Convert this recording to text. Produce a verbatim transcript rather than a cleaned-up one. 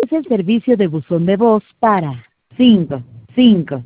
es el servicio de buzón de voz para cinco cinco